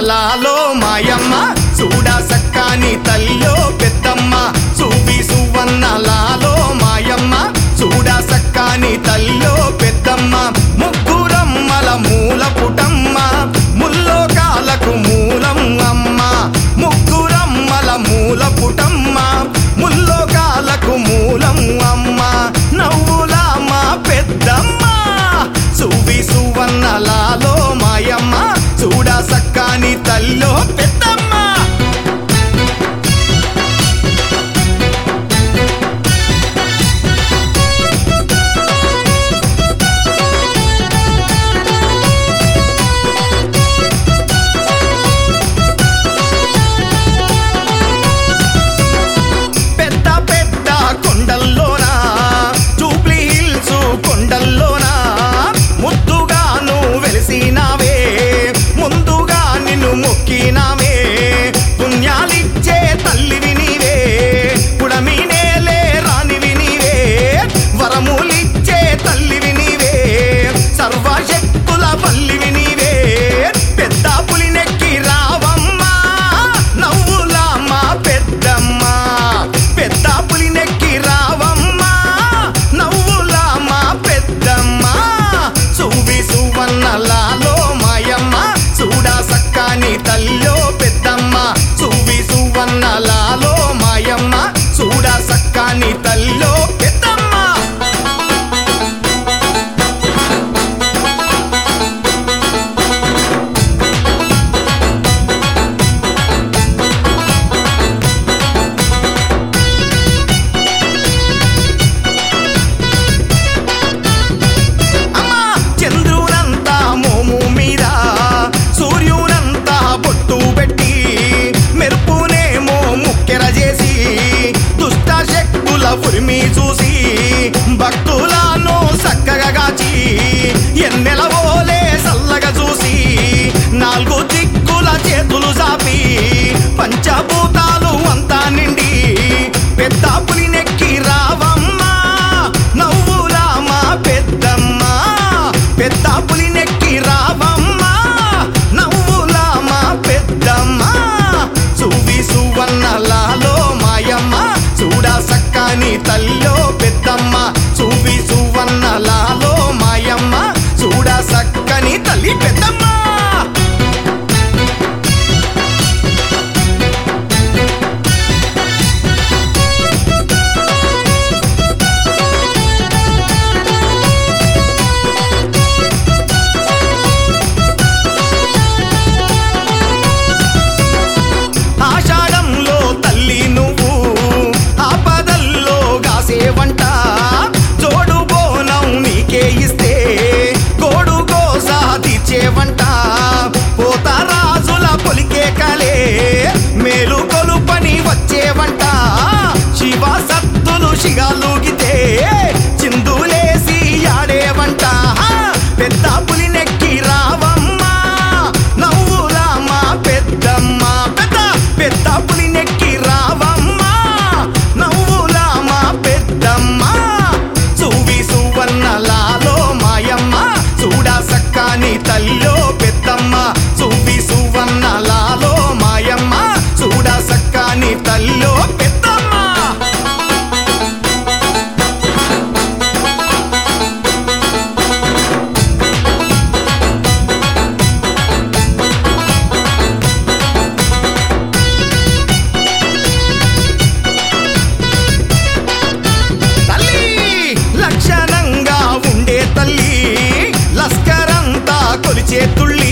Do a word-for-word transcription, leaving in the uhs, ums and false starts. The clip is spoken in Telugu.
లాలో మాయమ్మ చూడా సక్కాని తల్లో పెద్దమ్మ చూపి సువన్న లాలో మాయమ్మ చూడా సక్కాని తల్లో పెద్దమ్మ ముగ్గురమ్మల మూల పుటమ్మ ముల్లోకాలకు మూలం అమ్మ ముగ్గురమ్మల మూల పుటమ్మ ముల్లోకాలకు మూలం అమ్మ నవ్వుల మా పెద్దమ్మ చూపి సువన్న లాలో మాయమ్మ చూడా సక్కాని తల్లో పెద్దమ్మ పెద్ద పెద్ద కొండల్లోనా జూబ్లీ హిల్స్ కొండల్లోనా ముద్దుగాను వెలిసినావే ముందుగా నిన్ను మొక్కినావే పుణ్యాలిచ్చే తల్లివి నీవే పుడమి నేలే రానివి నీవే వరములిచ్చే తల్లివి నీవే సర్వశక్తుల పల్లివి నీవే పెద్ద పులినెక్కి రావమ్మా నవ్వుల మా పెద్దమ్మ పెద్ద పులినెక్కి రావమ్మా నవ్వుల మా పెద్దమ్మ చూవి సువన్న లాలో మాయమ్మ చూడా సక్కాని తల్లో పెద్దమ్మ చూవి సువన్న లాలో మాయమ్మ చూడా సక్కాని తల్లో పెద్దమ్మ అమ్మా చంద్రునంతా మోము మీద సూర్యునంతా బొట్టు పెట్టి మెరుపునేమో ముక్కెర చేసి దుష్ట శక్తుల ఉరిమి చూసి భక్తులను చక్కగా గాచి ఎన్నెల ఓలే సల్లగా చూసి నాలుగు దిక్కుల చేతులు చాపి పంచభూతాలు అంతా నిండి పెద్ద పులినెక్కి రావమ్మా నవ్వుల మా పెద్దమ్మ పెద్ద పులినెక్కి రావమ్మా నవ్వుల మా పెద్దమ్మ చూవి సువన్న లాలో మాయమ్మ చూడా సక్కాని తల్లో పెద్దమ్మ చూవి సువన్న లాలో మాయమ్మ చూడా సక్కని తల్లి పెద్దమ్మ ఆషాఢంలో తల్లి నువ్వు ఆపదల్లో గాసేవంట జోడు బోనం నీకే ఇస్తే కోడు కోసా తీర్చేవంట పోతరాజుల పొలికే కలే మేలు కొలుపని వచ్చేవంట శివ సత్తులు శిగాలుగితే చిందులేసి ఆడేవంట పెద్ద పులినెక్కి రావమ్మా నవ్వుల మా పెద్దమ్మ పెద్ద పెద్ద పులినెక్కి రావమ్మా నవ్వుల మా పెద్దమ్మ చూవి సువన్న లాలో మాయమ్మ చూడా సక్కాని తల్లో పెద్దమ్మ చూవి సువన్న లాలో మాయమ్మ చూడా సక్కాని తల్లో పెద్దమ్మ తల్లి లక్షణంగా ఉండే తల్లి లస్కరంతా కొలిచే తుళ్ళి